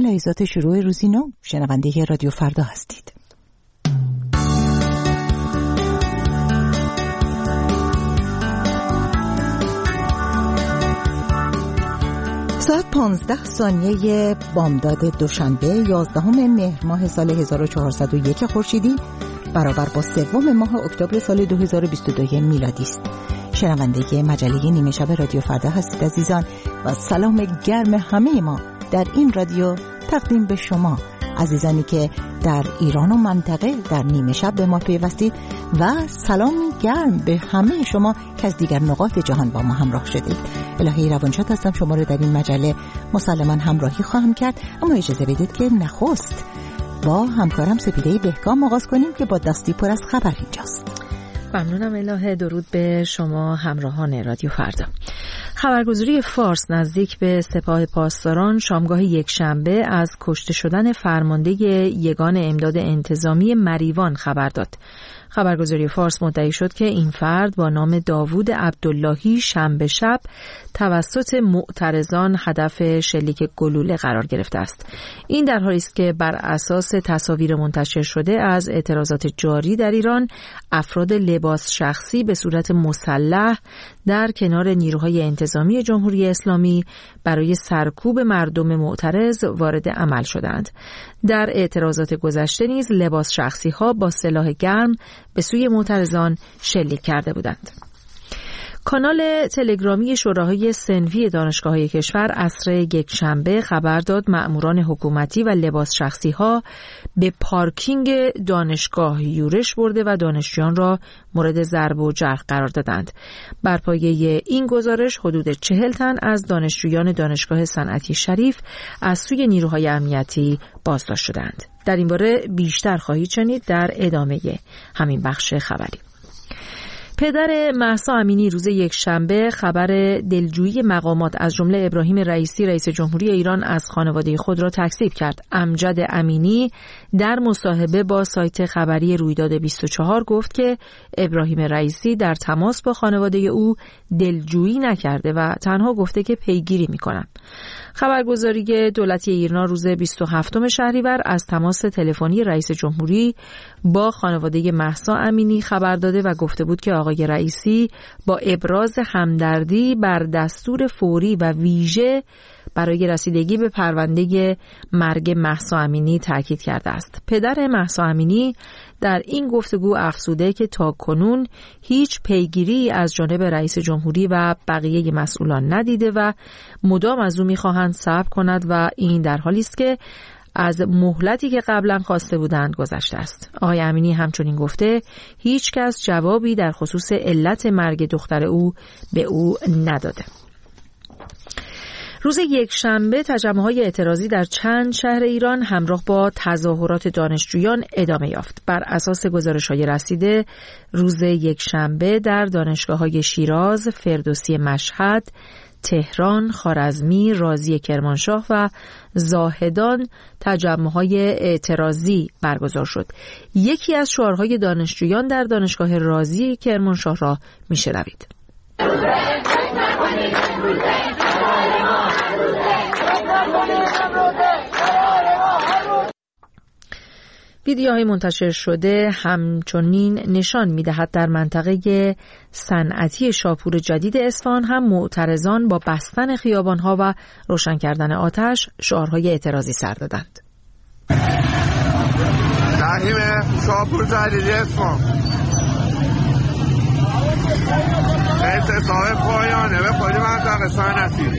لحظات شروع روزی نو، شنونده رادیو فردا هستید. ساعت 15 بامداد دوشنبه 11 مهر ماه سال 1401 خورشیدی برابر با 3 ماه اکتبر سال 2022 میلادی است. شنونده مجله نیمه شب رادیو فردا هستید عزیزان و سلام گرم همه ما در این رادیو تقدیم به شما عزیزانی که در ایران و منطقه در نیمه شب به ما پیوستید و سلامی گرم به همه شما که از دیگر نقاط جهان با ما همراه شدید. الهی روانشاد هستم، شما رو در این مجله مسلماً همراهی خواهم کرد، اما اجازه بدید که نخست با همکارم سپیده بهکام آغاز کنیم که با دستی پر از خبر اینجاست. ممنونم الهه. درود به شما همراهان رادیو فردا. خبرگزاری فارس نزدیک به سپاه پاسداران شامگاه یکشنبه از کشته شدن فرمانده یگان امداد انتظامی مریوان خبر داد. خبرگزاری فارس مدعی شد که این فرد با نام داوود عبداللهی شنبه شب توسط معترضان هدف شلیک گلوله قرار گرفته است. این در حالی است که بر اساس تصاویر منتشر شده از اعتراضات جاری در ایران، افراد لباس شخصی به صورت مسلح در کنار نیروهای انتظامی جمهوری اسلامی برای سرکوب مردم معترض وارد عمل شدند. در اعتراضات گذشته نیز لباس شخصی ها با سلاح گرم به سوی معترضان شلیک کرده بودند. کانال تلگرامی شوراهای صنفی دانشگاه‌های کشور عصر یکشنبه خبر داد مأموران حکومتی و لباس شخصی ها به پارکینگ دانشگاه یورش برده و دانشجویان را مورد ضرب و جرح قرار دادند. بر پایه این گزارش حدود 40 تن از دانشجویان دانشگاه صنعتی شریف از سوی نیروهای امنیتی بازداشت شدند. در این باره بیشتر خواهید شنید در ادامه همین بخش خبری. پدر مهسا امینی روز یکشنبه خبر دلجویی مقامات از جمله ابراهیم رئیسی رئیس جمهوری ایران از خانواده خود را تکذیب کرد. امجد امینی در مصاحبه با سایت خبری رویداد 24 گفت که ابراهیم رئیسی در تماس با خانواده او دلجویی نکرده و تنها گفته که پیگیری می‌کنم. خبرگزاری دولتی ایرنا روز 27 شهریور از تماس تلفنی رئیس جمهوری با خانواده مهسا امینی خبر داده و گفته بود که آقای رئیسی با ابراز همدردی بر دستور فوری و ویژه برای رسیدگی به پرونده مرگ مهسا امینی تاکید کرده است. پدر مهسا امینی در این گفتگو افزوده که تاکنون هیچ پیگیری از جانب رئیس جمهوری و بقیه مسئولان ندیده و مدام از او می‌خواهند صبر کند و این در حالی است که از مهلتی که قبلا خواسته بودند گذشته است. آقای امینی همچنین گفته هیچ کس جوابی در خصوص علت مرگ دختر او به او نداده. روز یکشنبه تجمع‌های اعتراضی در چند شهر ایران همراه با تظاهرات دانشجویان ادامه یافت. بر اساس گزارش‌های رسیده روز یکشنبه در دانشگاه‌های شیراز، فردوسی مشهد، تهران، خوارزمی، رازی کرمانشاه و زاهدان تجمع‌های اعتراضی برگزار شد. یکی از شعارهای دانشجویان در دانشگاه رازی کرمانشاه را می‌شنوید. ویدیوهای منتشر شده همچنین نشان می‌دهد در منطقه صنعتی شاپور جدید اصفهان هم معترضان با بستن خیابان‌ها و روشن کردن آتش شعارهای اعتراضی سر دادند. تحریم شاپور جدید اصفهان اعتصاب پایانه به کل منطقه صنعتی.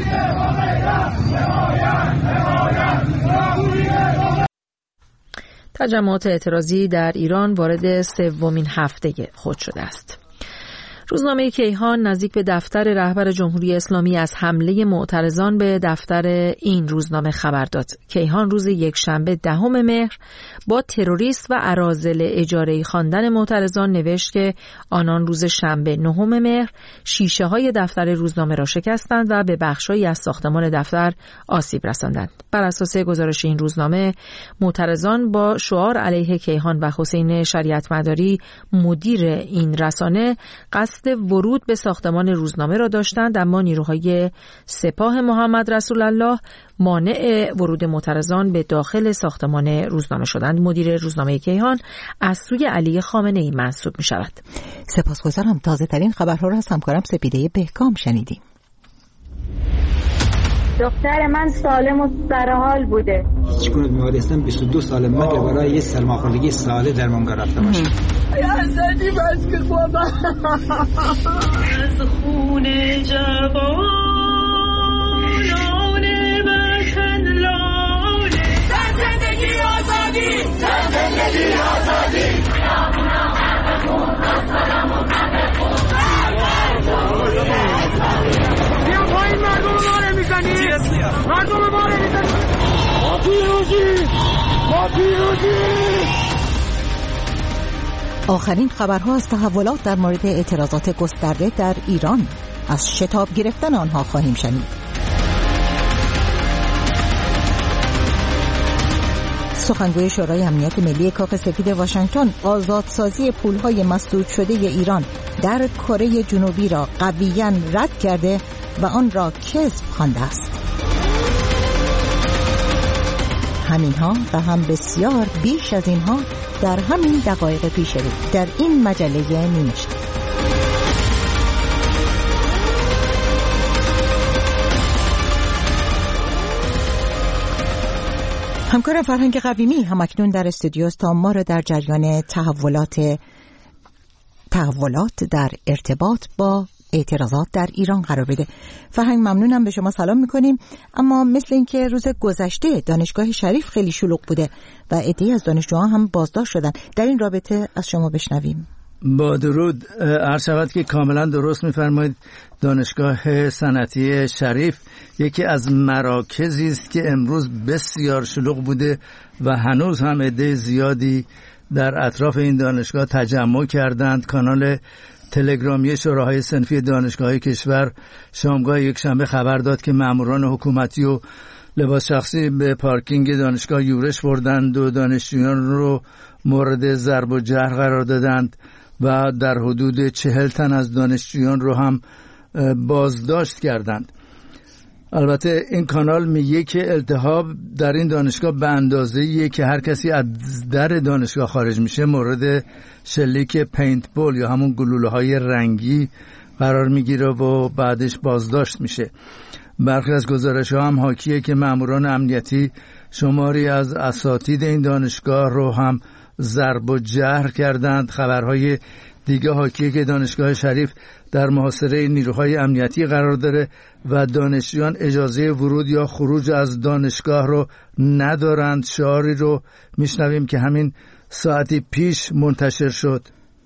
تجمعات اعتراضی در ایران وارد 3مین هفته خود شده است. روزنامه کیهان نزدیک به دفتر رهبر جمهوری اسلامی از حمله معترضان به دفتر این روزنامه خبر داد. کیهان روز یکشنبه 10 مهر با تروریست و اراذل اجاره‌ای خواندن معترضان نوشت که آنان روز شنبه 9 مهر شیشه‌های دفتر روزنامه را شکستند و به بخش‌هایی از ساختمان دفتر آسیب رساندند. بر اساس گزارش این روزنامه معترضان با شعار علیه کیهان و حسین شریعت مداری مدیر این رسانه قصد قصد ورود به ساختمان روزنامه را داشتند، اما نیروهای سپاه محمد رسول الله مانع ورود معترضان به داخل ساختمان روزنامه شدند. مدیر روزنامه کیهان از سوی علی خامنه‌ای منصوب می شود. سپاسگزارم. تازه ترین خبرها را از همکارم سپیده بهکام شنیدیم. دختر من سالم و سرحال بوده. هیچ گونه بیماری هستم 22 سال مگه برای یه سرماخوردگی ساده درمانگاه رفته باشم. یا زدی بس که بابا از خون جوانان وطن لاله. زندگی آزادی، زندگی آزادی. بیا پایین، مردم ما رو میزنی، مردم ما رو میزنی. ما پیروزی. آخرین خبرها از تحولات در مورد اعتراضات گسترده در ایران. از شتاب گرفتن آنها خواهیم شنید. سخنگوی شورای امنیت ملی کاخ سفید واشنگتن آزادسازی پولهای مسدود شده ایران در کره جنوبی را قویاً رد کرده و آن را کذب خوانده است. همینها و هم بسیار بیش از اینها در همین دقایق پیش رو در این مجله نیمشب. همکارم فرهنگ قویمی همکنون در استودیوست تا ما را در جریان تحولات در ارتباط با اعتراضات در ایران قرار بده. فرهنگ ممنونم، به شما سلام میکنیم. اما مثل اینکه روز گذشته دانشگاه شریف خیلی شلوغ بوده و عده‌ای از دانشجوها هم بازداشت شدن. در این رابطه از شما بشنویم. با درود. عرض شود که کاملا درست میفرمایید. دانشگاه صنعتی شریف یکی از مراکزی است که امروز بسیار شلوغ بوده و هنوز هم عده زیادی در اطراف این دانشگاه تجمع کردند. کانال تلگرامی شوراهای صنفی دانشگاه‌های کشور شامگاه یکشنبه خبر داد که ماموران حکومتی و لباس شخصی به پارکینگ دانشگاه یورش بردند و دانشجویان رو مورد ضرب و جرح قرار دادند و در حدود 40 تن از دانشجویان رو هم بازداشت کردند. البته این کانال میگه که التهاب در این دانشگاه به اندازه‌ایه که هر کسی از در دانشگاه خارج میشه مورد شلیک پینت بول یا همون گلوله‌های رنگی قرار میگیره و بعدش بازداشت میشه. برخی از گزارش‌ها هم حاکیه که ماموران امنیتی شماری از اساتید این دانشگاه رو هم ضرب و جرح کردند. خبرهای دیگه حاکیه که دانشگاه شریف در محاصره نیروهای امنیتی قرار داره و دانشجویان اجازه ورود یا خروج از دانشگاه رو ندارند. شعاری رو میشنویم که همین ساعتی پیش منتشر شد.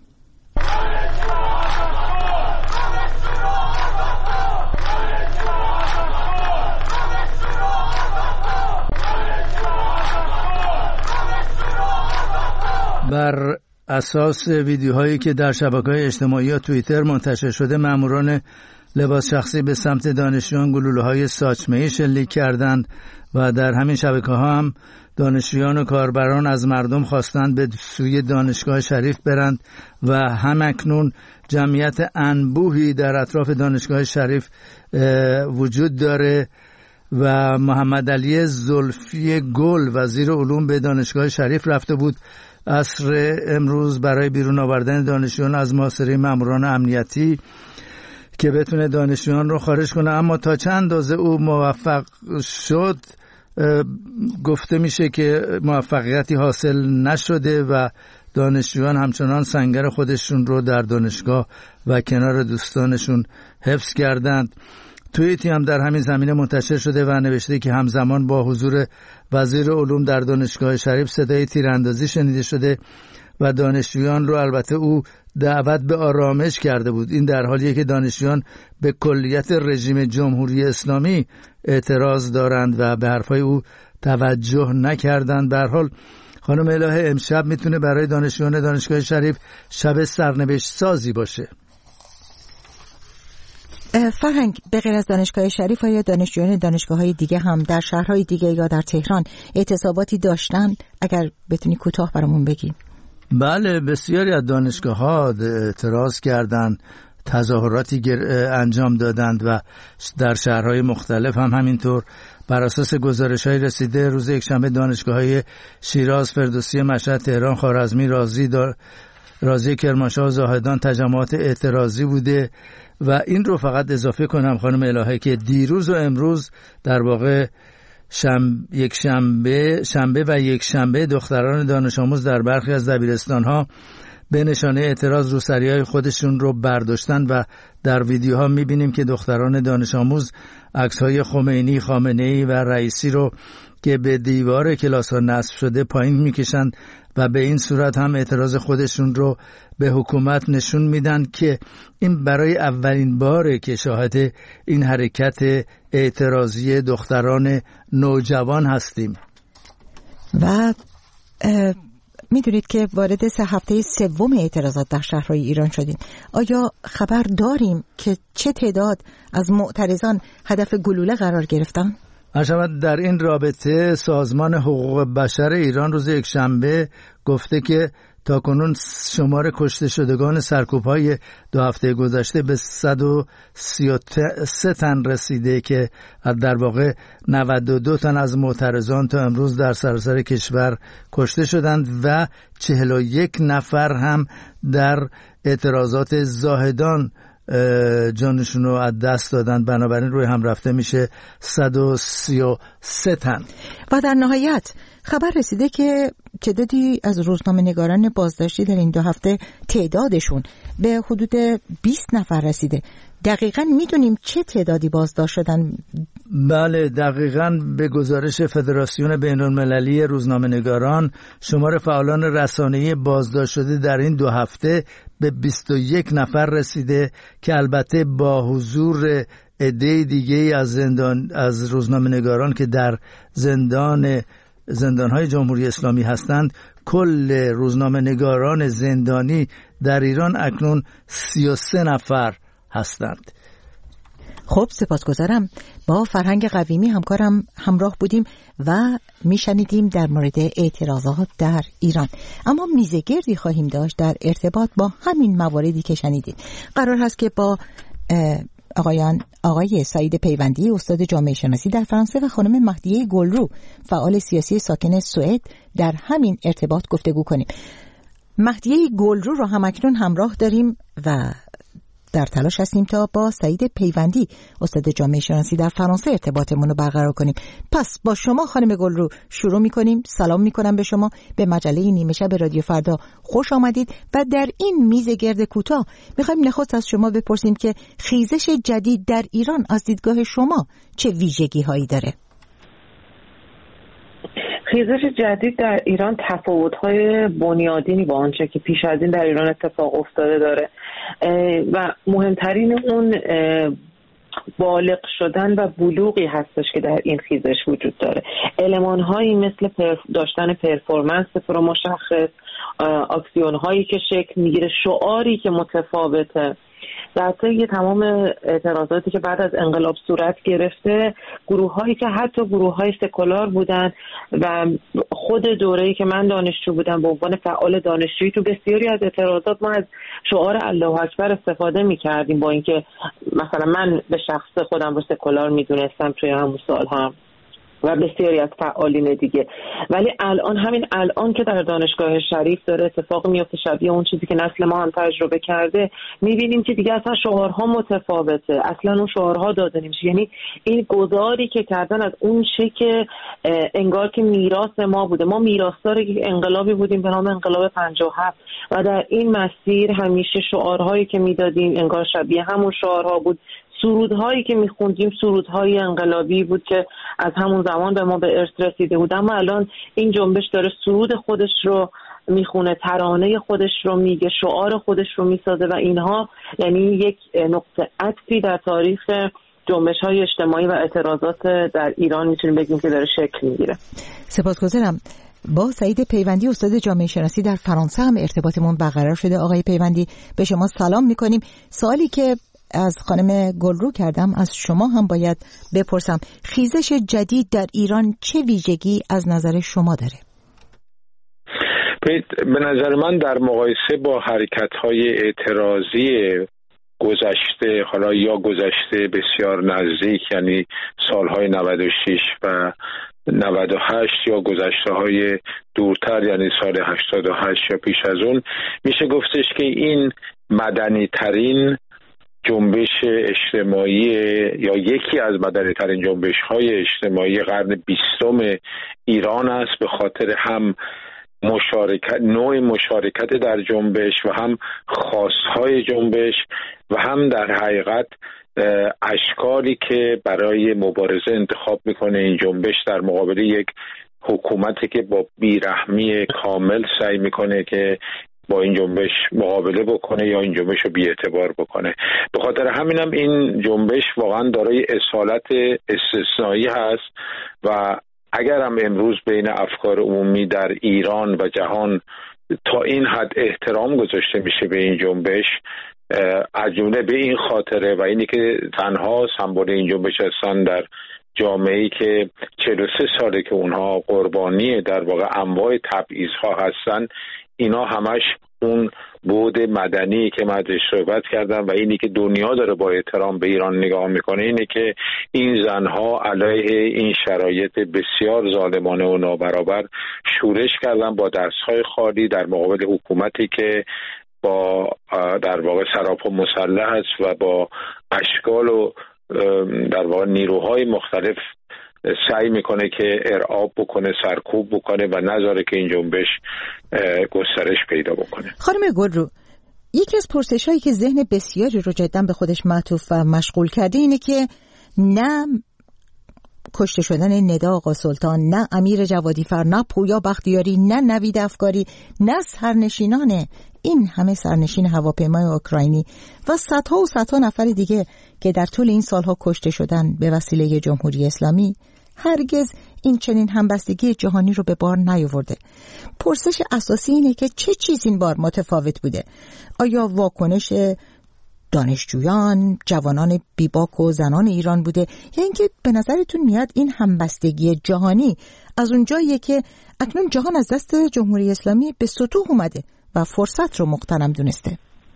بر اساس ویدیوهایی که در شبکه‌های اجتماعی یا توییتر منتشر شده، ماموران لباس شخصی به سمت دانشجویان گلوله‌های ساچمه‌ای شلیک کردند و در همین شبکه‌ها هم دانشجویان و کاربران از مردم خواستند به سوی دانشگاه شریف برند و همکنون جمعیت انبوهی در اطراف دانشگاه شریف وجود داره و محمد علی زلفی گل وزیر علوم به دانشگاه شریف رفته بود عصر امروز برای بیرون آوردن دانشجویان از محاصره ماموران امنیتی که بتونه دانشجویان رو خارج کنه، اما تا چند اندازه او موفق شد گفته میشه که موفقیتی حاصل نشده و دانشجویان همچنان سنگر خودشون رو در دانشگاه و کنار دوستانشون حفظ کردند. توییتی هم در همین زمینه منتشر شده و نوشته که همزمان با حضور وزیر علوم در دانشگاه شریف صدای تیراندازی شنیده شده و دانشجویان رو البته او دعوت به آرامش کرده بود. این در حالیه که دانشجویان به کلیت رژیم جمهوری اسلامی اعتراض دارند و به حرفای او توجه نکردند. به هر حال خانم الهه، امشب میتونه برای دانشجویان دانشگاه شریف شب سرنوشت سازی باشه. فرهنگ، به غیر از دانشگاه شریف یا دانشجویان دانشگاه‌های دیگه هم در شهرهای دیگه یا در تهران اعتصاباتی داشتن؟ اگر بتونی کوتاه برامون بگی. بله، بسیاری از دانشگاه‌ها اعتراض کردند. تظاهراتی انجام دادند و در شهرهای مختلف هم همینطور. بر اساس گزارش‌های رسیده روز یکشنبه دانشگاه‌های شیراز، فردوسی مشهد، تهران، خوارزمی، رازی، کرمانشاه و زاهدان تجمعات اعتراضی بوده. و این رو فقط اضافه کنم خانم الهه که دیروز و امروز در واقع شنبه و یکشنبه دختران دانش آموز در برخی از دبیرستان‌ها به نشانه اعتراض روسری‌های خودشون رو برداشتن و در ویدیوها می‌بینیم که دختران دانش آموز عکس‌های خمینی، خامنه‌ای و رئیسی رو که به دیوار کلاس‌ها نصب شده پایین می‌کشند و به این صورت هم اعتراض خودشون رو به حکومت نشون میدن که این برای اولین باره که شاهد این حرکت اعتراضی دختران نوجوان هستیم. و میدونید که وارد هفته سوم اعتراضات در شهرهای ایران شدیم. آیا خبر داریم که چه تعداد از معترضان هدف گلوله قرار گرفتن؟ در این رابطه سازمان حقوق بشر ایران روز یکشنبه گفته که تاکنون شمار کشته شدگان سرکوب‌های 2 هفته گذشته به 133 تن رسیده که در واقع 92 تن از معترضان تا امروز در سراسر کشور کشته شدند و 41 نفر هم در اعتراضات زاهدان جانشون رو از دست دادن. بنابراین روی هم رفته میشه 133 تن. و در نهایت خبر رسیده که تعدادی از روزنامه‌نگاران بازداشتی در این 2 هفته تعدادشون به حدود 20 نفر رسیده. دقیقاً میدونیم چه تعدادی بازداشت شدن؟ بله، دقیقاً به گزارش فدراسیون بین‌المللی روزنامه‌نگاران شمار فعالان رسانه‌ای بازداشت شده در این 2 هفته به 21 نفر رسیده که البته با حضور عده دیگه از روزنامه‌نگاران که در زندان‌های جمهوری اسلامی هستند، کل روزنامه‌نگاران زندانی در ایران اکنون 33 نفر هستند. خب سپاسگزارم. با فرهنگ قویمی همکارم همراه بودیم و میشنیدیم در مورد اعتراضات در ایران. اما میزگردی خواهیم داشت در ارتباط با همین مواردی که شنیدید. قرار هست که با آقای سعید پیوندی استاد جامعه شناسی در فرانسه و خانم مهدیه گلرو فعال سیاسی ساکن سوئد در همین ارتباط گفتگو کنیم. مهدیه گلرو رو هم اکنون همراه داریم و در تلاش هستیم تا با سعید پیوندی استاد جامعه شناسی در فرانسه ارتباطمون رو برقرار کنیم. پس با شما خانم گلرو شروع می‌کنیم. سلام می‌کنم به شما. به مجله نیمه شب رادیو فردا خوش آمدید و در این میز گرد کوتاه می‌خوایم نخست از شما بپرسیم که خیزش جدید در ایران از دیدگاه شما چه ویژگی‌هایی داره؟ خیزش جدید در ایران تفاوت‌های بنیادینی با آنچه که پیش از این در ایران اتفاق افتاده داره و مهمترین اون بالغ شدن و بلوغی هستش که در این خیزش وجود داره. المان‌هایی مثل داشتن پرفورمنس مشخص، اکسیون‌هایی که شکل میگیره، شعاری که متفاوته. در طی تمام اعتراضاتی که بعد از انقلاب صورت گرفته، گروه‌هایی که حتی گروه‌های سکولار بودن و خود دوره‌ای که من دانشجو بودم به عنوان فعال دانشجویی تو بسیاری از اعتراضات ما از شعار الله اکبر استفاده می‌کردیم، با اینکه مثلا من به شخص خودم رو سکولار می‌دونستم توی همون سال‌ها و بسیاری از فعالین دیگه. ولی همین الان که در دانشگاه شریف داره اتفاق میفته شبیه اون چیزی که نسل ما هم تجربه کرده، میبینیم که دیگه اصلا شعارها متفاوته، اصلا اون شعارها داده نمیشه. یعنی این گذاری که کردن از اون چه که انگار که میراث ما بوده، ما میراثدار یک انقلابی بودیم به نام انقلاب 57 و در این مسیر همیشه شعارهایی که میدادیم انگار شبیه همون شعارها بود. سرودهایی که میخوندیم سرودهای انقلابی بود که از همون زمان به ما به ارث رسیده بود، اما الان این جنبش داره سرود خودش رو میخونه، ترانه خودش رو میگه، شعار خودش رو میسازه و اینها یعنی یک نقطه عطفی در تاریخ جنبش‌های اجتماعی و اعتراضات در ایران میتونیم بگیم که داره شکل میگیره. سپاسگزارم. با سعید پیوندی استاد جامعه شناسی در فرانسه هم ارتباطمون برقرار شده. آقای پیوندی به شما سلام میکنیم. سوالی که از خانم گلرو کردم از شما هم باید بپرسم. خیزش جدید در ایران چه ویژگی از نظر شما داره؟ به نظر من در مقایسه با حرکت‌های اعتراضی گذشته، حالا یا گذشته بسیار نزدیک یعنی سالهای 96 و 98 یا گذشته های دورتر یعنی سال 88 یا پیش از اون، میشه گفتش که این مدنی ترین جنبش اجتماعی یا یکی از مدنی ترین جنبش های اجتماعی قرن 20 ایران است، به خاطر هم نوع مشارکت در جنبش و هم خواستهای جنبش و هم در حقیقت اشکالی که برای مبارزه انتخاب میکنه این جنبش در مقابل یک حکومتی که با بیرحمی کامل سعی میکنه که با این جنبش مقابله بکنه یا این جنبش رو بی‌اعتبار بکنه. به خاطر همینم این جنبش واقعا دارای اصالت استثنایی هست و اگر هم امروز بین افکار عمومی در ایران و جهان تا این حد احترام گذاشته میشه به این جنبش، از جمله به این خاطره و اینی که تنها سمبل این جنبش هستن در جامعه‌ای که 43 ساله که اونها قربانی در واقع انواع تبعیض‌ها هستن، اینا همش اون بعد مدنی که من ازش صحبت کردم و اینی که دنیا داره با احترام به ایران نگاه میکنه اینه که این زنها علیه این شرایط بسیار ظالمانه و نابرابر شورش کردن با دستهای خالی در مقابل حکومتی که با در واقع سراپا مسلح است و با اشکال و در واقع نیروهای مختلف سعی میکنه که ارعاب بکنه، سرکوب بکنه و نذاره که این جنبش گسترش پیدا بکنه. خانم گلرو، یکی از پرسش‌هایی که ذهن بسیاری رو جداً به خودش معطوف و مشغول کرده اینه که نه کشته شدن ندا آقا سلطان، نه امیر جوادی فر، نه پویا بختیاری، نه نوید افکاری، نه سرنشینان این همه سرنشین هواپیمای اوکراینی و صدها نفر دیگه که در طول این سالها کشته شدن به وسیله جمهوری اسلامی هرگز این چنین همبستگی جهانی رو به بار نیاورده. پرسش اساسی اینه که چه چیز این بار متفاوت بوده؟ آیا واکنش دانشجویان، جوانان بیباک و زنان ایران بوده یا اینکه به نظرتون میاد این همبستگی جهانی از اونجاییه که اکنون جهان از دست جمهوری اسلامی به سطوح اومده و فرصت رو مغتنم دونسته؟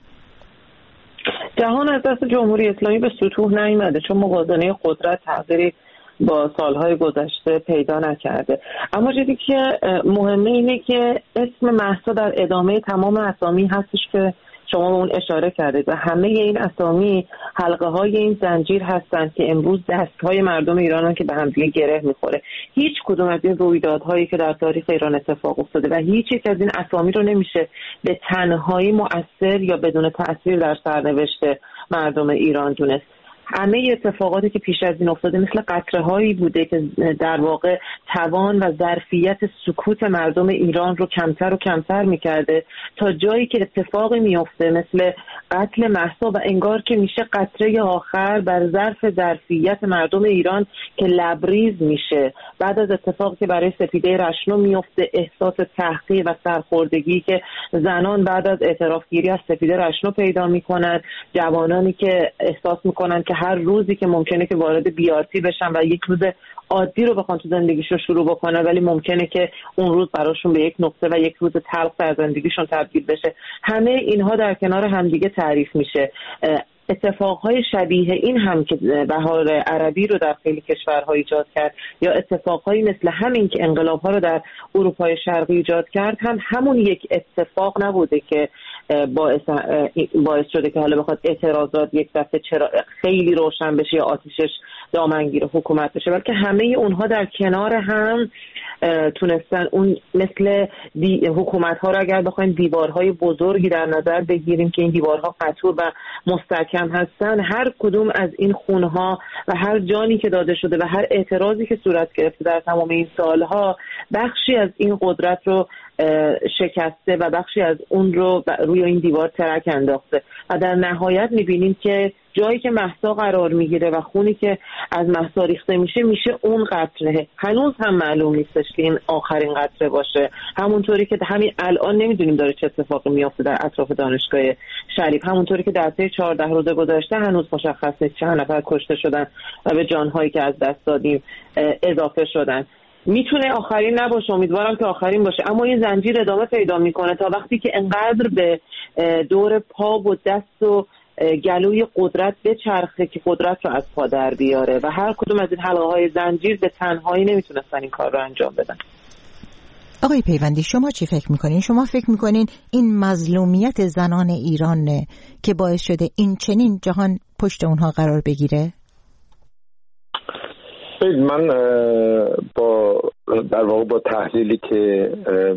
جهان از دست جمهوری اسلامی به سطوح نیامده، چون موازنه قدرت تغییری با سالهای گذشته پیدا نکرده. اما چیزی که مهمه اینه که اسم مهسا در ادامه تمام اسامی هستش که شما به اون اشاره کردید و همه این اسامی حلقه های این زنجیر هستند که امروز دستهای مردم ایران که به هم دیگه گره میخوره. هیچ کدوم از این رویدادهایی که در تاریخ ایران اتفاق افتاده و هیچ یک از این اسامی رو نمیشه به تنهایی مؤثر یا بدون تأثیر در سرنوشت مردم ایران دونست. همه اتفاقاتی که پیش از این افتاده مثل قطره‌هایی بوده که در واقع توان و ظرفیت سکوت مردم ایران رو کمتر و کمتر می‌کرده تا جایی که اتفاقی میفته مثل قتل مهسا و انگار که میشه قطره آخر بر ظرفیت مردم ایران که لبریز میشه. بعد از اتفاقی که برای سپیده رشنو میفته، احساس تحقیر و سرخوردگی که زنان بعد از اعترافگیری از سپیده رشنو پیدا میکنن، جوانانی که احساس میکنن که هر روزی که ممکنه که وارد بیارتی بشن و یک روز عادی رو بخوان تو زندگیشون شروع بکنن ولی ممکنه که اون روز براشون به یک نقطه و یک روز تلخ در زندگیشون تبدیل بشه. همه اینها در کنار همدیگه تعریف میشه. اتفاقهای شبیه این هم که بهار عربی رو در خیلی کشورها ایجاد کرد یا اتفاقهایی مثل همین که انقلاب‌ها رو در اروپای شرقی ایجاد کرد هم همون یک اتفاق نبوده که باعث شده که حالا بخواد اعتراضات یک دفعه چرا خیلی روشن بشه یا آتشش دامنگیر حکومت بشه، بلکه همه اونها در کنار هم تونستن اون مثل حکومت‌ها رو اگر بخوایم دیوارهای بزرگی در نظر بگیریم که این دیوارها قطور و مستحکم هستن، هر کدوم از این خونها و هر جانی که داده شده و هر اعتراضی که صورت گرفته در تمام این سالها بخشی از این قدرت رو شکسته و بخشی از اون رو روی این دیوار ترک انداخته و در نهایت می‌بینیم که جایی که مهسا قرار میگیره و خونی که از مهسا ریخته میشه اون قطره. هنوز هم معلوم نیستش که این آخرین قطره باشه، همونطوری که همین الان نمیدونیم داره چه اتفاقی میفته در اطراف دانشگاه شریف، همونطوری که در طی 14 روز گذشته هنوز مشخص نیست چند نفر کشته شدن و به جانهایی که از دست دادیم اضافه شدن. میتونه آخرین نباشه، امیدوارم که آخرین باشه، اما این زنجیر ادامه پیدا میکنه تا وقتی که انقدر به دور پا و دست و گلوی قدرت بچرخه که قدرت رو از پا در بیاره و هر کدوم از این حلقه‌های زنجیر به تنهایی نمیتونستن این کار رو انجام بدن. آقای پیوندی شما چی فکر میکنین؟ شما فکر میکنین این مظلومیت زنان ایران که باعث شده این چنین جهان پشت اونها قرار بگیره؟ من در واقع با تحلیلی که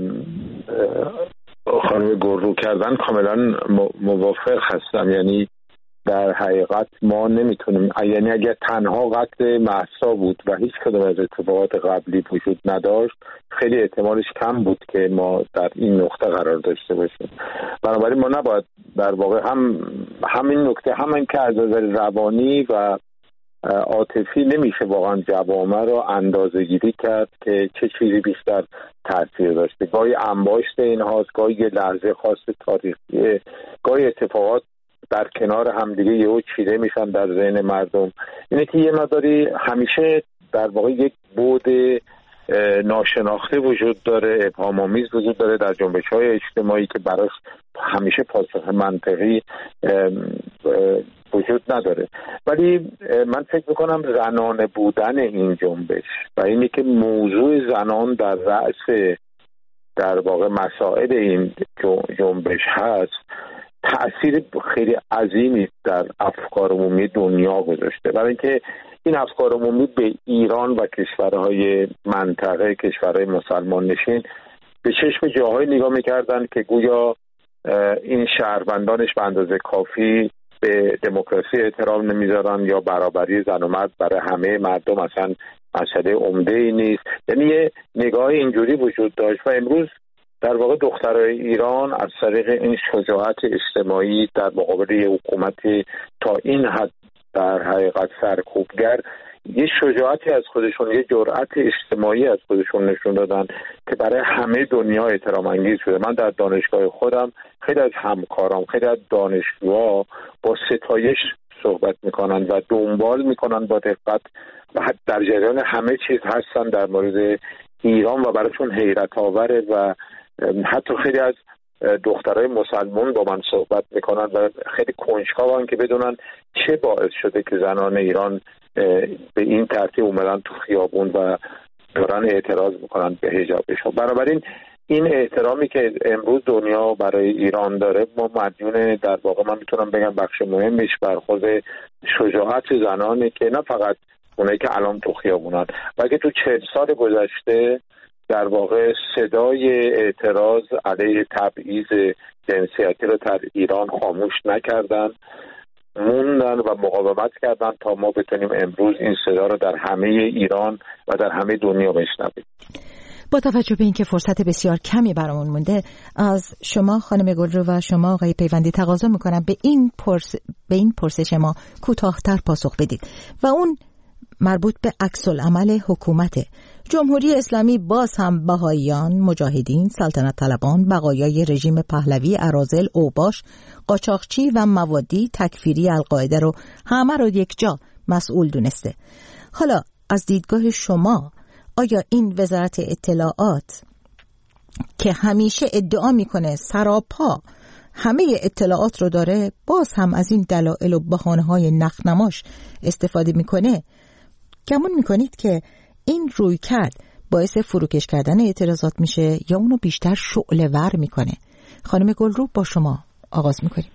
خانم گلرو کردن کاملا موافق هستم. یعنی در حقیقت ما نمیتونیم، یعنی اگر تنها قتل مهسا بود و هیچ کدوم از اتفاقات قبلی وجود نداشت، خیلی احتمالش کم بود که ما در این نقطه قرار داشته باشیم. بنابراین ما نباید در واقع همین نکته، همین که از نظر روانی و عاطفی نمیشه واقعا جوامع رو اندازه‌گیری کرد که چه چیزی بیشتر تاثیر داشته. گاهی انباشت اینهاست، گاهی یه لحظه خاص تاریخیه، گاهی اتفاقات در کنار همدیگه یهو چیده میشن در ذهن مردم. اینه که یه مقداری همیشه در واقع یک بعد ناشناخته وجود داره، ابهام‌آمیز وجود داره در جنبش‌های اجتماعی که براش همیشه پاسخ منطقی وجود نداره. ولی من فکر میکنم زنانه بودن این جنبش و اینی که موضوع زنان در رأس در واقع مسائل این جنبش هست، تأثیر خیلی عظیمی در افکار عمومی دنیا گذاشته. برای اینکه این افکار عمومی به ایران و کشورهای منطقه، کشورهای مسلمان نشین به چشم جاهای نگاه میکردن که گویا این شهروندانش به اندازه کافی به دموکراسی احترام نمیذارن یا برابری زن و مرد برای همه مردم اصلا مسئله عمده‌ای نیست. یعنی یه نگاه اینجوری وجود داشت و امروز در واقع دخترای ایران از طریق این شجاعت اجتماعی در مقابل یه حکومت تا این حد در حقیقت سرکوبگر، یه شجاعتی از خودشون، یه جرأت اجتماعی از خودشون نشون دادن که برای همه دنیا احترام انگیز شده. من در دانشگاه خودم خیلی از همکارام، خیلی از دانشجوها با ستایش صحبت میکنن و دنبال میکنن با دقت و در جریان همه چیز هستن در مورد ایران و براشون حیرت آوره و حتی خیلی از دخترای مسلمان با من صحبت میکنن و خیلی کنجکاون که بدونن چه باعث شده که زنان ایران به این ترتیب اومدن تو خیابون و دارن اعتراض میکنن به حجابشون. بنابراین این احترامی که امروز دنیا برای ایران داره، ما مدیون در واقع من میتونم بگم بخش مهمش برخورد شجاعت زنانه که نه فقط اونایی که الان تو خیابونن، بلکه تو 40 سال گذشته در واقع صدای اعتراض علیه تبعیض جنسیتی رو در ایران خاموش نکردن، موندن و مقاومت کردن تا ما بتونیم امروز این صدا رو در همه ایران و در همه دنیا بشنویم. با توجه به اینکه فرصت بسیار کمی برامون مونده، از شما خانم گلرو و شما آقای پیوندی تقاضا میکنم به این پرسش ما کوتاه‌تر پاسخ بدید و اون مربوط به عکس‌العمل حکومت جمهوری اسلامی باز هم بهائیان، مجاهدین، سلطنت طلبان، بقایای رژیم پهلوی، اراذل، اوباش، قاچاقچی و موادی تکفیری القاعده رو همه رو یک جا مسئول دونسته. حالا از دیدگاه شما آیا این وزارت اطلاعات که همیشه ادعا میکنه سراپا همه اطلاعات رو داره، باز هم از این دلایل و بهانه‌های نخنماش استفاده میکنه؟ گمون میکنید که این رویکرد باعث فروکش کردن اعتراضات میشه یا اونو بیشتر شعله‌ور میکنه؟ خانم گلرو با شما آغاز میکنیم.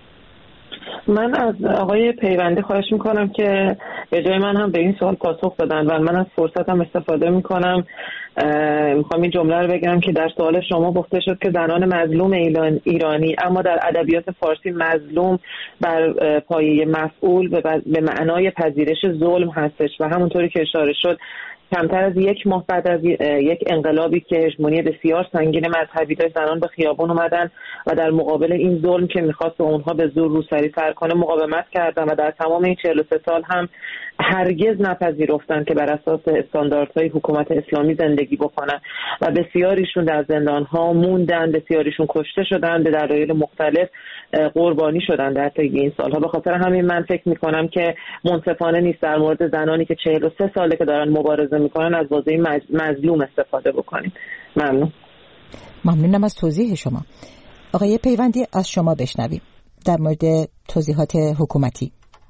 من از آقای پیوندی خواهش میکنم که به جای من هم به این سوال پاسخ بدن و من از فرصتم استفاده میکنم. میخوام این جمله رو بگم که در سوال شما گفته شد که زنان مظلوم ایرانی، اما در ادبیات فارسی مظلوم بر پایه مفعول به معنای پذیرش ظلم هستش و همونطوری که اشاره شد کمتر از یک ماه بعد از یک انقلابی که هژمونی بسیار سنگین مذهبی داشت، زنان به خیابان اومدن و در مقابل این ظلم که میخواست اونها به زور روسری سر کنه مقاومت کردن و در تمام این 43 سال هم هرگز نپذیرفتن که بر اساس استانداردهای حکومت اسلامی زندگی بکنن و بسیاریشون در زندان‌ها موندن، بسیاریشون کشته شدن، به دلایل مختلف قربانی شدن در طی این سالها. به خاطر همین من فکر میکنم که منصفانه نیست در مورد زنانی که 43 ساله که دارن مبارزه میکنن از واژه مظلوم استفاده بکنیم. ممنونم از توضیح شما. آقای پیوندی از شما بشنویم. در مورد توضیحات حکومتی.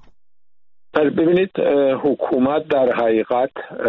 ببینید، حکومت در حقیقت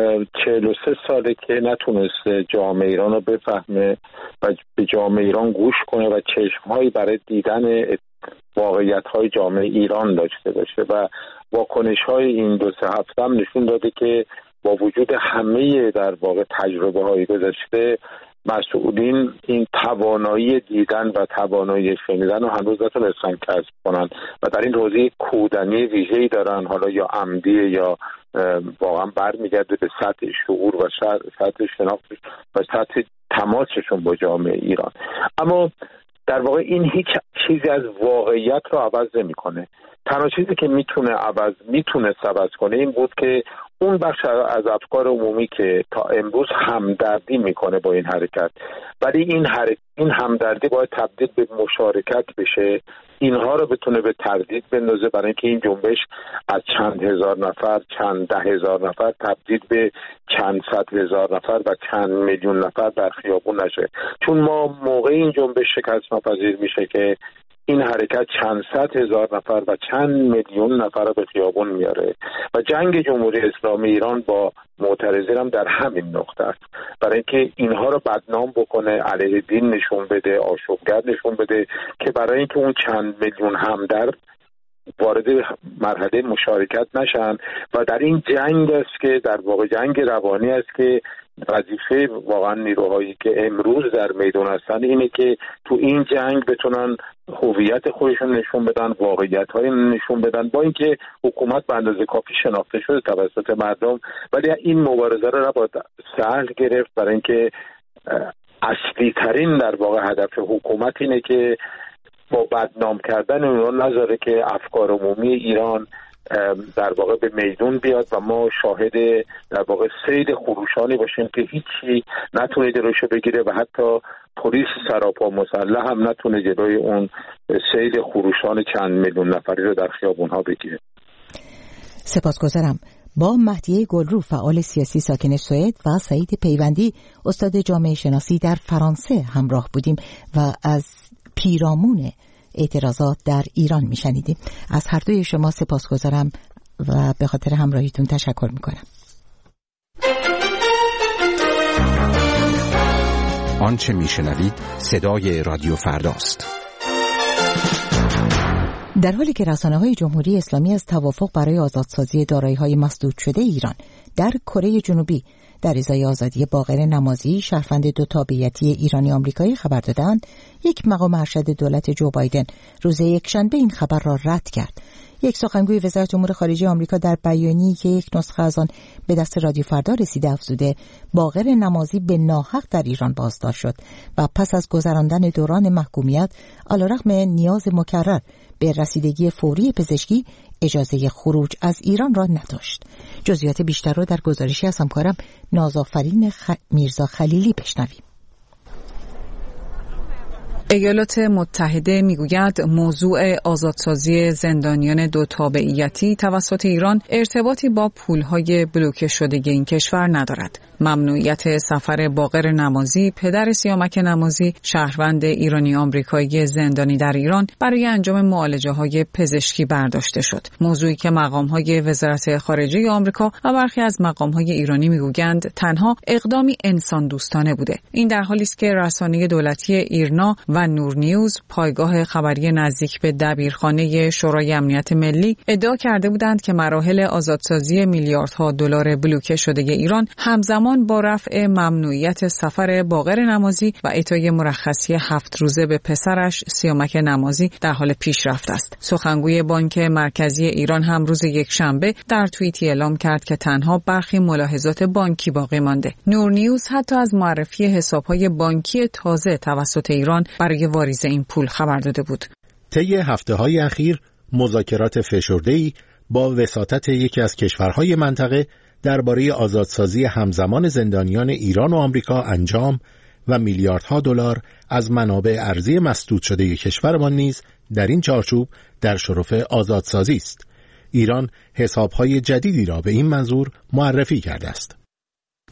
43 ساله که نتونسته جامعه ایران رو بفهمه و به جامعه ایران گوش کنه و چشمهایی برای دیدن واقعیت‌های جامعه ایران داشته باشه و واکنش‌های این 2-3 هفته هم نشون داده که با وجود همه در واقع تجربه‌های گذشته، مسئولین این توانایی دیدن و توانایی شنیدن رو هنوز نتونستن کسب کنن و در این حوزه کودنی ویژه‌ای دارن، حالا یا عمدی یا واقعا برمیگرده به سطح شعور و سطح شناخت و سطح تماسشون با جامعه ایران. اما در واقع این هیچ چیزی از واقعیت رو عوض نمی‌کنه. تنها چیزی که میتونست عوض کنه این بود که اون بخش از افکار عمومی که تا امروز همدردی میکنه با این حرکت، ولی این همدردی باید تبدیل به مشارکت بشه، اینها رو بتونه به تردید بندازه برای اینکه این جنبش از چند هزار نفر، چند 10,000 نفر تبدیل به چند 100,000 نفر و چند میلیون نفر در خیابون نشه. چون ما موقع این جنبش شکست ناپذیر میشه که این حرکت چند 100,000 نفر و چند میلیون نفر رو به خیابون میاره و جنگ جمهوری اسلامی ایران با معترضین هم در همین نقطه است، برای اینکه اینها رو بدنام بکنه، علیه دین نشون بده، آشوبگر نشون بده، که برای اینکه اون چند میلیون همدرد وارد مرحله مشارکت نشن. و در این جنگ است که در واقع جنگ روانی است که وظیفه واقعا نیروهایی که امروز در میدان هستن اینه که تو این جنگ بتونن هویت خودشون نشون بدن، واقعیت‌های نشون بدن، با اینکه حکومت به اندازه کافی شناخته شده توسط مردم، ولی این مبارزه رو نباید سهل گرفت، برای اینکه اصلی ترین در واقع هدف حکومت اینه که با بدنام کردن اونها نذاره که افکار عمومی ایران در واقع به میدون بیاد و ما شاهد در واقع سید خروشانی باشیم که هیچی نتونه جلوشو بگیره و حتی پلیس سراپا مسلح هم نتونه جلوی اون سید خروشان چند میلیون نفری رو در خیابون‌ها بگیره. سپاسگزارم. با مهدیه گلرو، فعال سیاسی ساکن سوئد، و سعید پیوندی، استاد جامعه شناسی در فرانسه همراه بودیم و از پیرامون اعتراضات در ایران میشنیدیم. از هر دوی شما سپاسگزارم و به خاطر همراهیتون تشکر میکنم. آنچه میشنوید صدای رادیو فرداست. در حالی که رسانه‌های جمهوری اسلامی از توافق برای آزادسازی دارایی‌های مسدود شده ایران در کره جنوبی در ازای آزادی باقر نمازی، شهروند 2 تابعیتی ایرانی آمریکایی، خبر دادند، یک مقام ارشد دولت جو بایدن روز یکشنبه این خبر را رد کرد. یک سخنگوی وزارت امور خارجه آمریکا در بیانیه‌ای که یک نسخه از آن به دست رادیو فردا رسیده افزوده باقر نمازی به ناحق در ایران بازداشت شد و پس از گذراندن دوران محکومیت علیرغم نیاز مکرر به رسیدگی فوری پزشکی اجازه خروج از ایران را نداشت. جزئیات بیشتر را در گزارشی از همکارم نازآفرین میرزا خلیلی بشنویم. ایالات متحده میگوید موضوع آزادسازی زندانیان 2 تابعیتی توسط ایران ارتباطی با پولهای بلوکه شده این کشور ندارد. ممنوعیت سفر باقر نمازی، پدر سیامک نمازی، شهروند ایرانی آمریکایی زندانی در ایران، برای انجام معالجه‌های پزشکی برداشته شد. موضوعی که مقام‌های وزارت خارجه آمریکا و برخی از مقام‌های ایرانی میگویند تنها اقدامی انسان دوستانه بوده. این در حالی است که رسانه دولتی ایرنا و نور نیوز، پایگاه خبری نزدیک به دبیرخانه شورای امنیت ملی، ادعا کرده بودند که مراحل آزادسازی میلیاردها دلار بلوکه شده ایران همزمان با رفع ممنوعیت سفر باقر نمازی و اعطای مرخصی 7 روزه به پسرش سیامک نمازی در حال پیشرفت است. سخنگوی بانک مرکزی ایران هم روز یکشنبه در توییتی اعلام کرد که تنها برخی ملاحظات بانکی باقی مانده. نور نیوز حتی از معرفی حساب‌های بانکی تازه توسط ایران برای واریز این پول خبر داده بود. طی هفته‌های اخیر مذاکرات فشرده‌ای با وساطت یکی از کشورهای منطقه درباره آزادسازی همزمان زندانیان ایران و آمریکا انجام و میلیاردها دلار از منابع ارزی مسدود شده کشورمان نیز در این چارچوب در شرف آزادسازی است. ایران حسابهای جدیدی را به این منظور معرفی کرده است.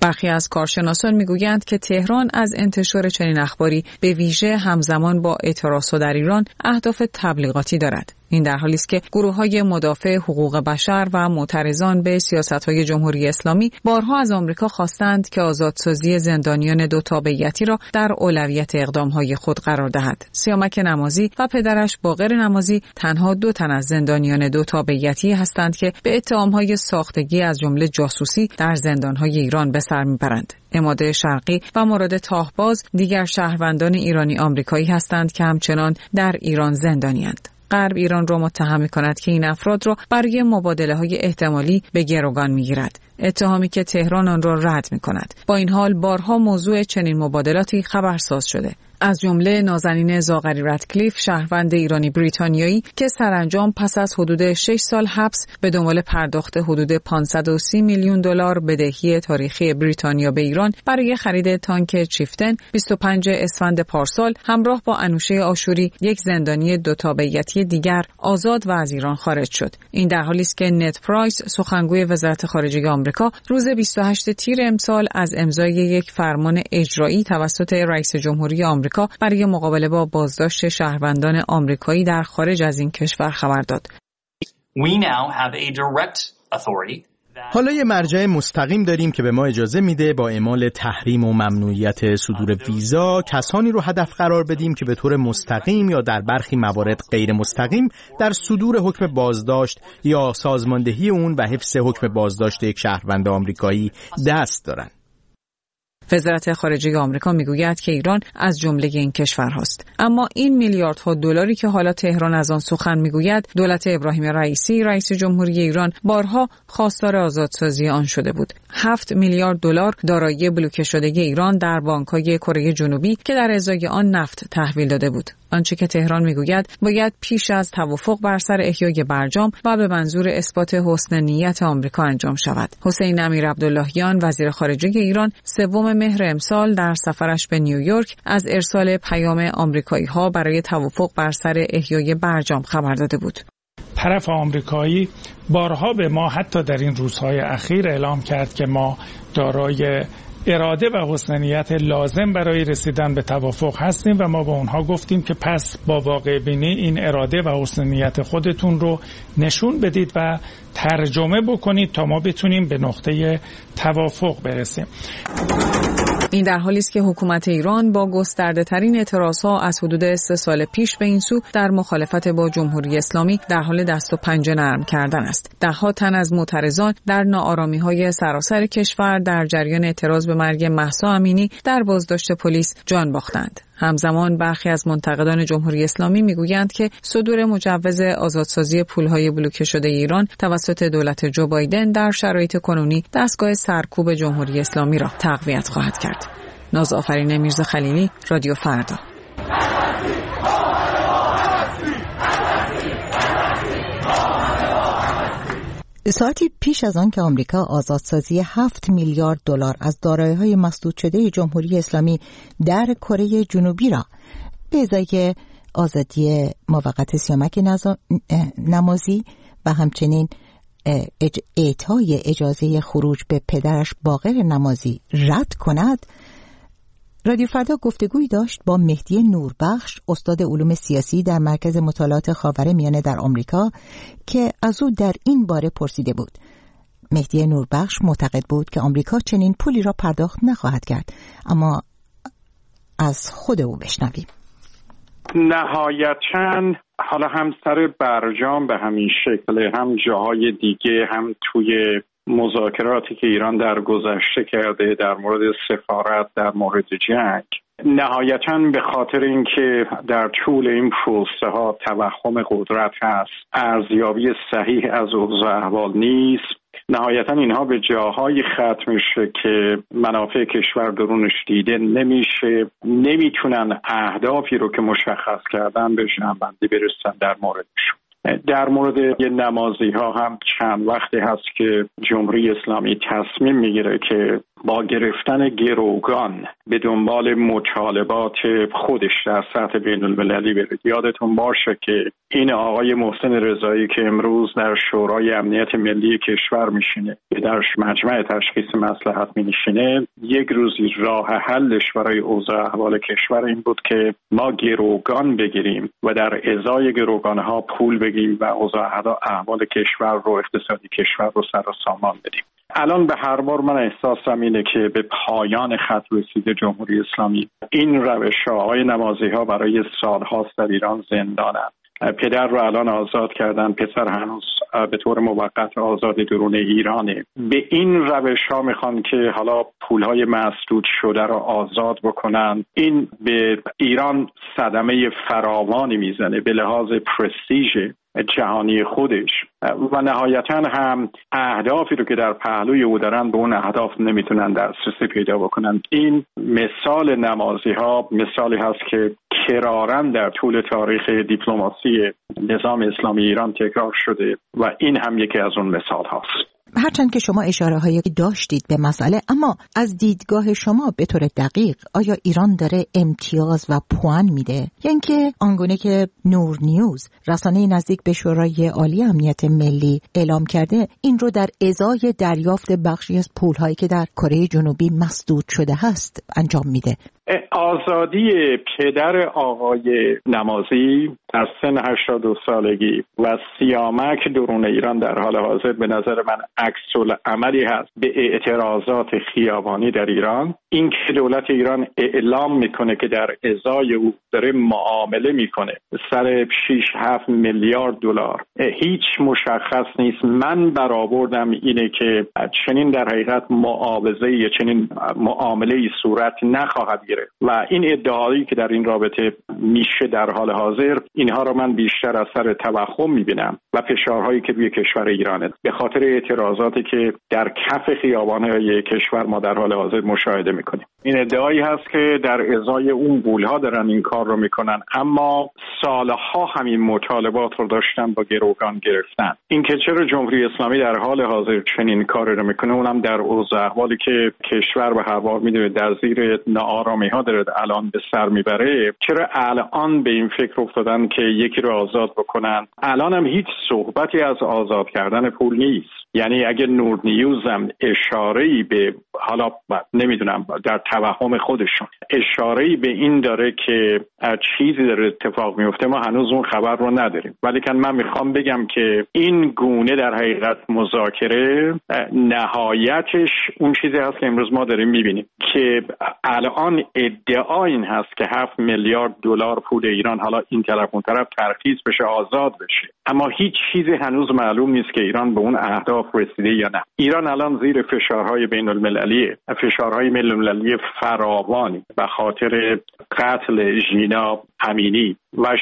برخی از کارشناسان میگویند که تهران از انتشار چنین اخباری به ویژه همزمان با اعتراضات در ایران اهداف تبلیغاتی دارد. این در حالی است که گروه‌های مدافع حقوق بشر و معترضان به سیاست‌های جمهوری اسلامی بارها از آمریکا خواستند که آزادسازی زندانیان دو تابعیتی را در اولویت اقدام‌های خود قرار دهد. سیامک نمازی و پدرش باقر نمازی تنها 2 تن از زندانیان دو تابعیتی هستند که به اتهام‌های ساختگی از جمله جاسوسی در زندان‌های ایران به سر می‌برند. عماد شرقی و مراد تاهباز دیگر شهروندان ایرانی آمریکایی هستند که همچنان در ایران زندانی‌اند. غرب ایران را متهم می‌کند که این افراد را برای مبادله‌های احتمالی به گروگان می‌گیرد، اتهامی که تهران آن را رد می‌کند. با این حال بارها موضوع چنین مبادلاتی خبرساز شده. از جمله نازنین زاغری رادکلیف، شهروند ایرانی بریتانیایی که سرانجام پس از حدود 6 سال حبس به دنبال پرداخت حدود 530 میلیون دلار بدهی تاریخی بریتانیا به ایران برای خرید تانک چیفتن 25 اسفند پارسال همراه با انوشه آشوری، یک زندانی دو تابعیتی دیگر، آزاد و از ایران خارج شد. این در حالی است که نت پرایس، سخنگوی وزارت خارجه آمریکا، روز 28 تیر امسال از امضای یک فرمان اجرایی توسط رئیس جمهوری آمریکا برای مقابله با بازداشت شهروندان آمریکایی در خارج از این کشور خبر داد. حالا یه مرجع مستقیم داریم که به ما اجازه میده با اعمال تحریم و ممنوعیت صدور ویزا کسانی رو هدف قرار بدیم که به طور مستقیم یا در برخی موارد غیر مستقیم در صدور حکم بازداشت یا سازماندهی اون و حفظ حکم بازداشت یک شهروند آمریکایی دست دارن. وزارت خارجه آمریکا میگوید که ایران از جمله این کشورهاست. اما این میلیاردها دلاری که حالا تهران از آن سخن میگوید، دولت ابراهیم رئیسی، رئیس جمهوری ایران، بارها خواستار آزادسازی آن شده بود. 7 میلیارد دلار دارایی بلوکه شده ایران در بانک‌های کره جنوبی که در ازای آن نفت تحویل داده بود. آنچه که تهران میگوید باید پیش از توافق بر سر احیای برجام و به منظور اثبات حسن نیت آمریکا انجام شود. حسین امیرعبداللهیان، وزیر خارجه ایران، 3 مهر امسال در سفرش به نیویورک از ارسال پیام آمریکایی‌ها برای توافق بر سر احیای برجام خبر داده بود. طرف آمریکایی بارها به ما حتی در این روزهای اخیر اعلام کرد که ما دارای اراده و حسن نیت لازم برای رسیدن به توافق هستیم و ما به اونها گفتیم که پس با واقع بینی این اراده و حسن نیت خودتون رو نشون بدید و ترجمه بکنید تا ما بتونیم به نقطه توافق برسیم. این در حالی است که حکومت ایران با گسترده ترین اعتراضها از حدود 3 سال پیش به این سو در مخالفت با جمهوری اسلامی در حال دست و پنجه نرم کردن است. 10 تن از معترضان در ناآرامی‌های سراسر کشور در جریان اعتراض به مرگ مهسا امینی در بازداشت پلیس جان باختند. همزمان برخی از منتقدان جمهوری اسلامی میگویند که صدور مجوز آزادسازی پولهای بلوکه شده ایران توسط دولت جو بایدن در شرایط کنونی دستگاه سرکوب جمهوری اسلامی را تقویت خواهد کرد. نازآفرین میرزا خلیلی، رادیو فردا. ساعتی پیش از آن که آمریکا آزادسازی 7 میلیارد دلار از دارایی‌های مسدود شده جمهوری اسلامی در کره جنوبی را به ازای آزادی موقت سیامک نمازی و همچنین اعطای اجازه خروج به پدرش باقر نمازی رد کند، رادیو فردا گفتگویی داشت با مهدی نوربخش، استاد علوم سیاسی در مرکز مطالعات خاورمیانه در آمریکا، که از او در این باره پرسیده بود. مهدی نوربخش معتقد بود که آمریکا چنین پولی را پرداخت نخواهد کرد، اما از خود او بشنویم. نهایتاً حالا هم سر برجام به همین شکل، هم جاهای دیگه، هم توی مذاکراتی که ایران در گذشته کرده در مورد سفارت، در مورد جنگ، نهایتاً به خاطر اینکه در طول این پروسه ها توهم قدرت هست، ارزیابی صحیح از اوضاع احوال نیست، نهایتاً اینها به جاهای ختم میشه که منافع کشور درونش دیده نمیشه، نمیتونن اهدافی رو که مشخص کردن به جنبندی برسن در موردشون. در مورد نمازی ها هم چند وقتی هست که جمهوری اسلامی تصمیم میگیره که با گرفتن گروگان به دنبال مطالبات خودش در سطح بین المللی بره. یادتون باشه که این آقای محسن رضایی که امروز در شورای امنیت ملی کشور میشینه، در مجمع تشخیص مصلحت میشینه، یک روزی راه حلش برای اوضاع احوال کشور این بود که ما گروگان بگیریم و در ازای گروگان ها پول بگیریم و اوضاع احوال کشور رو، اقتصادی کشور رو سر و سامان بدیم. الان به هر بار من احساسم اینه که به پایان خط رسیده جمهوری اسلامی. این روش های نمازی ها برای سالهاست در ایران زندانن. پدر رو الان آزاد کردن، پسر هنوز به طور موقت آزاد درون ایرانه. به این روش ها میخوان که حالا پولهای مسدود شده رو آزاد بکنن. این به ایران صدمه فراوانی میزنه به لحاظ پرستیژ جهانی خودش و نهایتاً هم اهدافی رو که در پهلوی او دارن به اون اهداف نمیتونن دسترسی پیدا بکنن. این مثال نمازی ها مثالی هست که کراراً در طول تاریخ دیپلماسی نظام اسلامی ایران تکرار شده و این هم یکی از اون مثال هاست. هرچند که شما اشاره هایی داشتید به مسئله، اما از دیدگاه شما به طور دقیق آیا ایران داره امتیاز و پوان میده یا اینکه آنگونه که نور نیوز رسانه نزدیک به شورای عالی امنیت ملی اعلام کرده این رو در ازای دریافت بخشی از پولهایی که در کره جنوبی مسدود شده هست انجام میده؟ آزادی پدر آقای نمازی در سن 82 سالگی و سیامک درون ایران در حال حاضر به نظر من عکس‌العملی هست به اعتراضات خیابانی در ایران. این که دولت ایران اعلام میکنه که در ازای او داره معامله میکنه سر 6-7 میلیارد دلار هیچ مشخص نیست. من برآوردم اینه که چنین در حقیقت معاوضه چنین معامله‌ای صورت نخواهد گرفت و این ادعایی که در این رابطه میشه در حال حاضر، اینها را من بیشتر از سر توهم میبینم و فشارهایی که روی کشور ایرانه به خاطر اعتراضاتی که در کف خیابان‌های کشور ما در حال حاضر مشاهده میکنیم. این ادعایی هست که در ازای اون پول‌ها دارن این کار رو میکنن، اما سالها همین مطالبات رو داشتن با گروگان گرفتن. این که چرا جمهوری اسلامی در حال حاضر چنین کاری رو میکنه، اونم در اوضاع احوالی که کشور به هر حال میدونه در زیر ناآرامی‌ها داره الان به سر میبره، چرا الان به این فکر افتادن که یکی رو آزاد بکنن؟ الان هم هیچ صحبتی از آزاد کردن پول نیست. یعنی اگه نور نیوز هم اشاره‌ای به، حالا نمیدونم در توهم خودشون اشاره‌ای به این داره که چیزی داره اتفاق میفته، ما هنوز اون خبر رو نداریم. ولی که من میخوام بگم که این گونه در حقیقت مذاکره نهایتش اون چیزی هست که امروز ما داریم میبینیم که الان ادعا این هست که 7 میلیارد دلار پول ایران حالا این طرف اون طرف ترخیص بشه، آزاد بشه، اما هیچ چیزی هنوز معلوم نیست که ایران به اون اهداف رسیده یا نه. ایران الان زیر فشارهای بین المللیه، فشارهای بین المللی فراوانی به خاطر قتل ژینا امینی و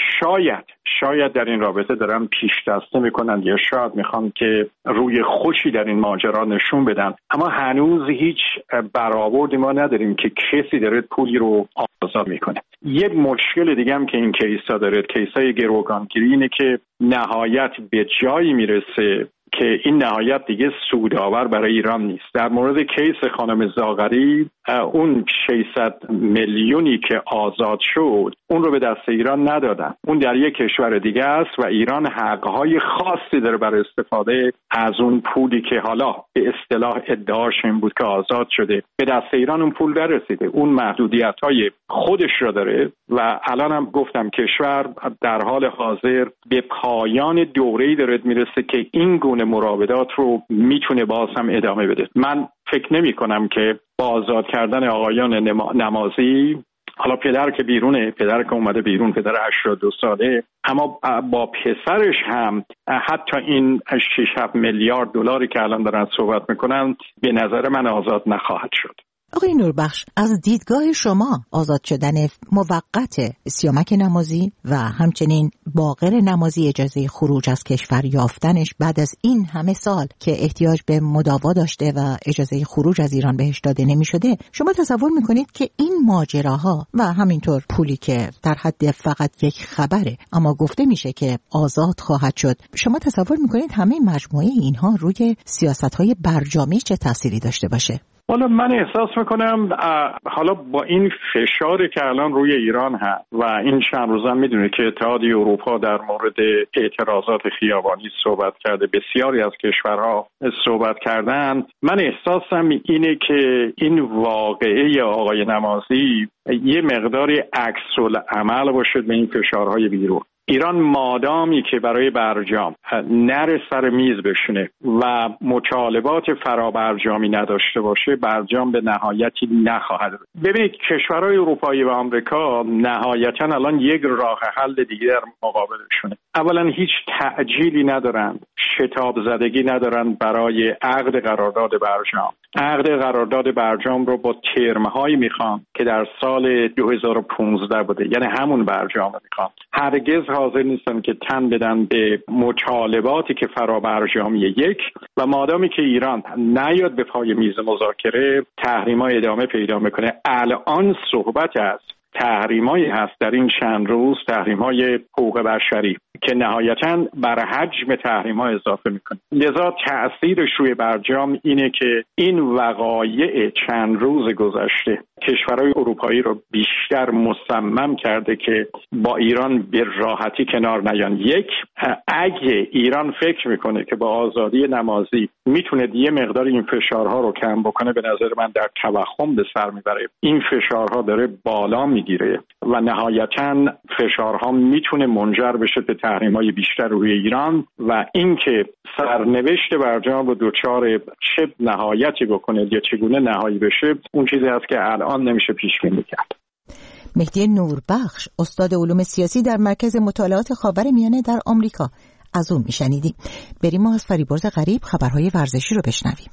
شاید در این رابطه دارن پیش دسته میکنن یا شاید میخوان که روی خوشی در این ماجرا نشون بدن، اما هنوز هیچ برآوردی ما نداریم که کسی داره پولی رو آزاد میکنه. یک مشکل دیگه هم که این کیسا داره، کیسای گروگانگیری، اینه که نهایت به جایی میرسه که این نهایت دیگه سودآور برای ایران نیست. در مورد کیس خانم زاغری، اون 600 میلیونی که آزاد شد اون رو به دست ایران ندادن، اون در یک کشور دیگه است و ایران حقهای خاصی داره برای استفاده از اون پولی که حالا به اصطلاح ادعاش این بود که آزاد شده. به دست ایران اون پول نرسیده، اون محدودیت‌های خودش رو داره و الان هم گفتم کشور در حال حاضر به پایان دوره‌ای داره میرسه که این گونه مراودات رو میتونه باز هم ادامه بده. من فکر نمی کنم که با آزاد کردن آقایان نمازی، حالا پدر که بیرونه، پدر که اومده بیرون، پدر 82 ساله، اما با پسرش هم حتی این 6-7 میلیارد دلاری که الان دارن صحبت میکنن به نظر من آزاد نخواهد شد. آقای نوربخش، از دیدگاه شما آزاد شدن موقت سیامک نمازی و همچنین باقر نمازی اجازه خروج از کشور یافتنش بعد از این همه سال که احتیاج به مداوا داشته و اجازه خروج از ایران بهش داده نمی شده، شما تصور میکنید که این ماجراها و همینطور پولی که در حد فقط یک خبره اما گفته میشه که آزاد خواهد شد، شما تصور میکنید همه مجموعه اینها روی سیاست‌های برجامی چه تأثیری داشته باشه؟ حالا من احساس میکنم حالا با این فشاری که الان روی ایران هست و این چند روزا میدونه که اتحادیه اروپا در مورد اعتراضات خیابانی صحبت کرده، بسیاری از کشورها صحبت کردن، من احساسم اینه که این واقعه آقای نمازی یه مقداری عکس‌العمل باشه به این فشارهای بیرون. ایران مادامی که برای برجام نره سر میز بشونه و مطالبات فرابرجامی نداشته باشه، برجام به نهایتی نخواهد. ببینید کشورهای اروپایی و آمریکا نهایتا الان یک راه حل دیگه در مقابلشونه. اولا هیچ تعجیلی ندارن، شتاب زدگی ندارن برای عقد قرارداد برجام. عقد قرارداد برجام رو با ترم‌هایی میخوان که در سال 2015 بوده، یعنی همون برجام رو میخوان. هرگز حاضر نیستن که تن بدن به مطالباتی که فرابرجامی یک و مادامی که ایران نیاد به پای میز مذاکره، تحریم‌ها ادامه پیدا میکنه. الان صحبت است تحریمایی هست در این چند روز، تحریم‌های حقوق بشری که نهایتاً بر حجم تحریم‌ها اضافه میکنه. لذا تأثیرش روی برجام اینه که این وقایع چند روز گذشته کشورهای اروپایی رو بیشتر مصمم کرده که با ایران به راحتی کنار نیان. یک، اگه ایران فکر میکنه که با آزادی نمازی میتونه یه مقدار این فشارها رو کم بکنه، به نظر من در توهم به سر میبره. این فشارها داره بالا میگیره و نهایتاً فشارها میتونه منجر بشه به تحریم‌های بیشتر روی ایران و اینکه سرنوشت برجام رو دوچار چه نهایتی بکنه یا چگونه نهایی بشه، اون چیزی است که الان نمیشه پیش بینی کرد. مهدی نوربخش، استاد علوم سیاسی در مرکز مطالعات خاورمیانه در آمریکا، از اون میشنیدیم. بریم ما از فریبرز غریب خبرهای ورزشی رو بشنویم.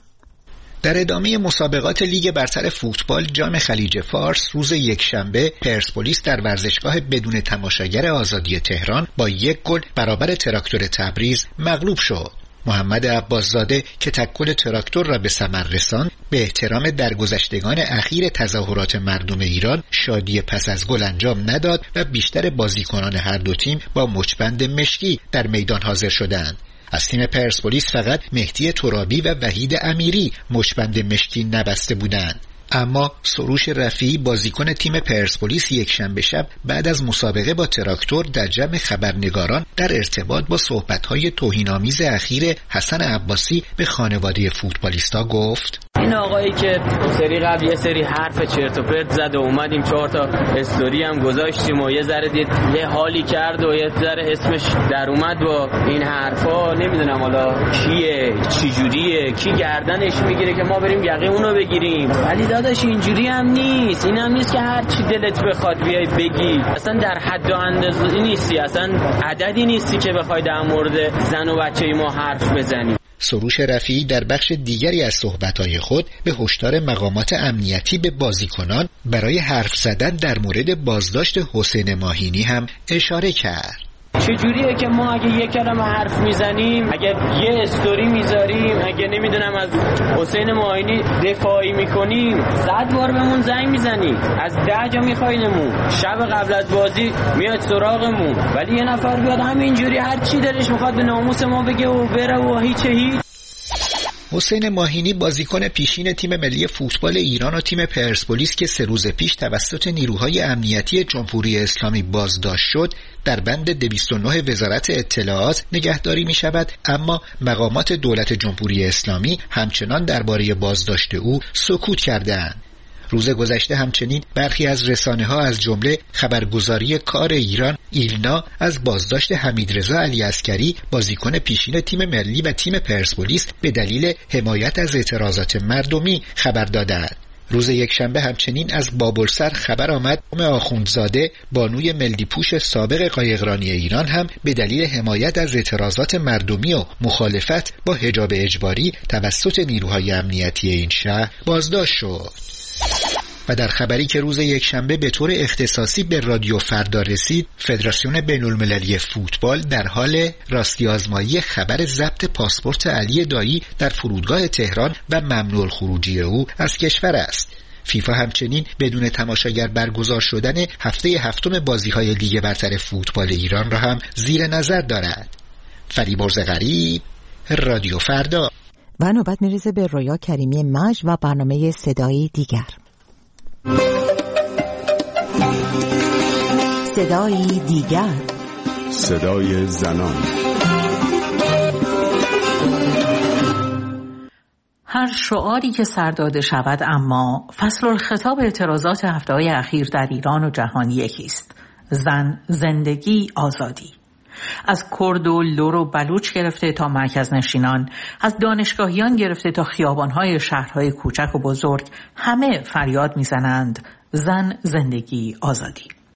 در ادامه مسابقات لیگ برتر فوتبال جام خلیج فارس روز یکشنبه پرسپولیس در ورزشگاه بدون تماشاگر آزادی تهران با 1 گل برابر تراکتور تبریز مغلوب شد. محمد عباسزاده که تکل تراکتور را به ثمر رساند، به احترام درگذشتگان اخیر تظاهرات مردم ایران شادی پس از گل انجام نداد و بیشتر بازیکنان هر دو تیم با مچبند مشکی در میدان حاضر شدند. از تیم پرسپولیس فقط مهدی ترابی و وحید امیری مچبند مشکی نبسته بودند. اما سروش رفیعی بازیکن تیم پرسپولیس یکشنبه شب بعد از مسابقه با تراکتور در جمع خبرنگاران در ارتباط با صحبت‌های توهین‌آمیز اخیر حسن عباسی به خانواده فوتبالیستا گفت: این آقایی که سری قبل یه سری حرف چرت و پرت زد و اومدیم 4 تا استوری هم گذاشتیم و یه ذره دید یه حالی کرد و یه ذره اسمش در اومد با این حرفا، نمیدونم حالا کیه، چی جوریه، کی گردنش میگیره که ما بریم یقه اونو بگیریم. ولی داداش اینجوری هم نیست، این هم نیست که هر چی دلت بخواد بیای بگی. اصلا در حد و اندازه نیستی، اصلا عددی نیستی که بخوای در مورد زن و بچه ما حرف بزنی. سروش رفیعی در بخش دیگری از صحبت‌های خود به هشدار مقامات امنیتی به بازیکنان برای حرف زدن در مورد بازداشت حسین ماهینی هم اشاره کرد. چجوریه که ما اگه یک کلمه حرف میزنیم، اگه یه استوری میذاریم، اگه نمیدونم از حسین ماهینی دفاعی میکنیم، 100 بار بهمون زنگ میزنی، از 10 جا میخواینمون، شب قبل از بازی میاد سراغمون، ولی یه نفر بیاد همینجوری هر چی دلش میخواد به ناموس ما بگه و بره و هیچ. حسین ماهینی بازیکن پیشین تیم ملی فوتبال ایران و تیم پرسپولیس که 3 روز پیش توسط نیروهای امنیتی جمهوری اسلامی بازداشت شد، در بند 209 وزارت اطلاعات نگهداری می شود، اما مقامات دولت جمهوری اسلامی همچنان درباره بازداشت او سکوت کردند. روز گذشته همچنین برخی از رسانه‌ها از جمله خبرگزاری کار ایران ایلنا از بازداشت حمیدرضا علیعسکری بازیکن پیشین تیم ملی و تیم پرسپولیس به دلیل حمایت از اعتراضات مردمی خبر دادند. روز یکشنبه همچنین از بابلسر خبر آمد آخوندزاده بانوی ملی پوش سابق قایقرانی ایران هم به دلیل حمایت از اعتراضات مردمی و مخالفت با حجاب اجباری توسط نیروهای امنیتی این شهر بازداشت شد. و در خبری که روز یکشنبه به طور اختصاصی به رادیو فردا رسید، فدراسیون بین‌المللی فوتبال در حال راستی آزمایی خبر ضبط پاسپورت علی دایی در فرودگاه تهران و ممنوع الخروجی او از کشور است. فیفا همچنین بدون تماشاگر برگزار شدن هفته هفتم بازی‌های لیگ برتر فوتبال ایران را هم زیر نظر دارد. فریبرز غریب، رادیو فردا. و نوبت میرسه به رویا کریمی مجد و برنامه صدایی دیگر. صدایی دیگر، صدای زنان. هر شعاری که سر داده شود، اما فصل الخطاب اعتراضات هفته‌های اخیر در ایران و جهان یکیست: زن، زندگی، آزادی. از کرد و لر و بلوچ گرفته تا مرکز نشینان، از دانشگاهیان گرفته تا خیابان‌های شهرهای کوچک و بزرگ، همه فریاد میزنند: زن، زندگی، آزادی.